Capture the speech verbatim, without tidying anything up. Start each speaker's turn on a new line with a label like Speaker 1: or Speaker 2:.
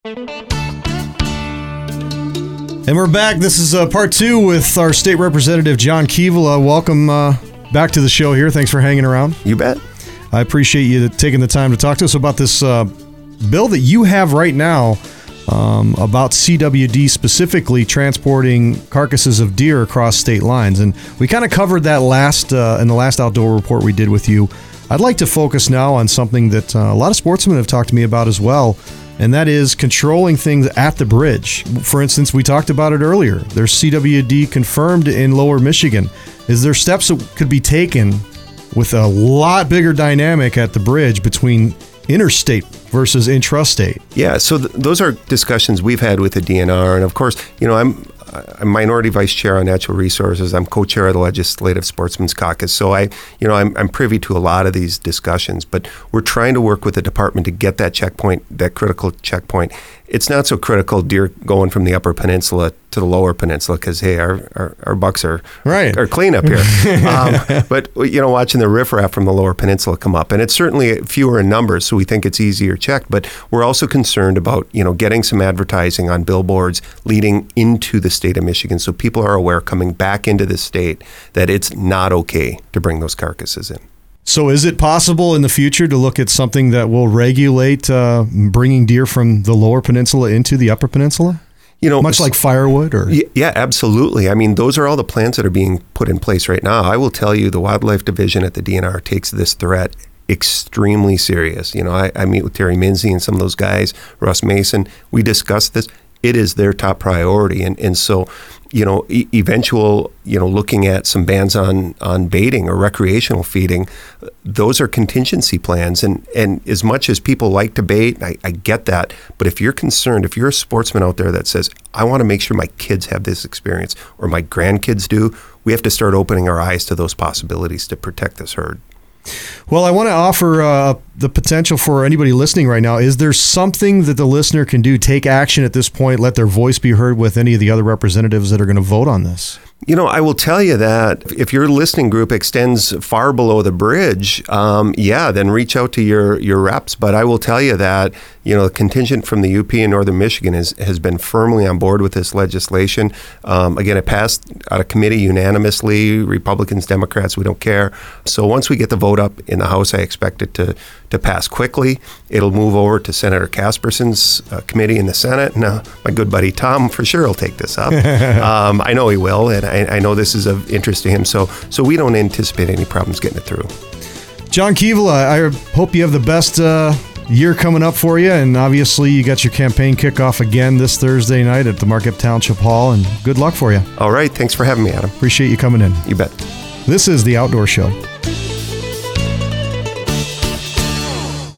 Speaker 1: And we're back. This is uh, part two with our state representative, John Keevala. Welcome uh, back to the show here. Thanks for hanging around.
Speaker 2: You bet.
Speaker 1: I appreciate you taking the time to talk to us about this uh, bill that you have right now um, about C W D specifically transporting carcasses of deer across state lines. And we kind of covered that last uh, in the last outdoor report we did with you. I'd like to focus now on something that uh, a lot of sportsmen have talked to me about as well, and that is controlling things at the bridge. For instance, we talked about it earlier. There's C W D confirmed in Lower Michigan. Is there steps that could be taken with a lot bigger dynamic at the bridge between interstate versus intrastate?
Speaker 2: Yeah, so th- those are discussions we've had with the D N R. And of course, you know, I'm I'm minority vice chair on natural resources. I'm co-chair of the Legislative Sportsmen's Caucus. So I, you know, I'm, I'm privy to a lot of these discussions, but we're trying to work with the department to get that checkpoint, that critical checkpoint. It's not so critical deer going from the Upper Peninsula to the Lower Peninsula because, hey, our, our, our bucks are,
Speaker 1: right.
Speaker 2: are clean up here. um, but, you know, watching the riffraff from the Lower Peninsula come up, and it's certainly fewer in numbers, so we think it's easier checked. But we're also concerned about, you know, getting some advertising on billboards leading into the state of Michigan so people are aware coming back into the state that it's not okay to bring those carcasses in.
Speaker 1: So is it possible in the future to look at something that will regulate uh, bringing deer from the Lower Peninsula into the Upper Peninsula?
Speaker 2: You know,
Speaker 1: much like firewood? Or
Speaker 2: Yeah, absolutely. I mean, those are all the plans that are being put in place right now. I will tell you, the Wildlife Division at the D N R takes this threat extremely serious. You know, I, I meet with Terry Minzy and some of those guys, Russ Mason. We discuss this. It is their top priority. And, and so, you know, e- eventual, you know, looking at some bans on, on baiting or recreational feeding, those are contingency plans. And, and as much as people like to bait, I, I get that. But if you're concerned, if you're a sportsman out there that says, I want to make sure my kids have this experience or my grandkids do, we have to start opening our eyes to those possibilities to protect this herd.
Speaker 1: Well, I want to offer uh, the potential for anybody listening right now. Is there something that the listener can do, take action at this point, let their voice be heard with any of the other representatives that are going to vote on this?
Speaker 2: You know, I will tell you that if your listening group extends far below the bridge, um, yeah, then reach out to your, your reps. But I will tell you that, you know, the contingent from the U P and Northern Michigan is, has been firmly on board with this legislation. Um, again, it passed out of committee unanimously, Republicans, Democrats, we don't care. So once we get the vote up in the House, I expect it to, to pass quickly. It'll move over to Senator Casperson's uh, committee in the Senate. And uh, my good buddy Tom for sure will take this up. um, I know he will, and I, I know this is of interest to him. So, so we don't anticipate any problems getting it through.
Speaker 1: John Keevala, I hope you have the best uh, year coming up for you. And obviously, you got your campaign kickoff again this Thursday night at the Marquette Township Hall. And good luck for you.
Speaker 2: All right. Thanks for having me, Adam.
Speaker 1: Appreciate you coming in.
Speaker 2: You bet.
Speaker 1: This is The Outdoor Show.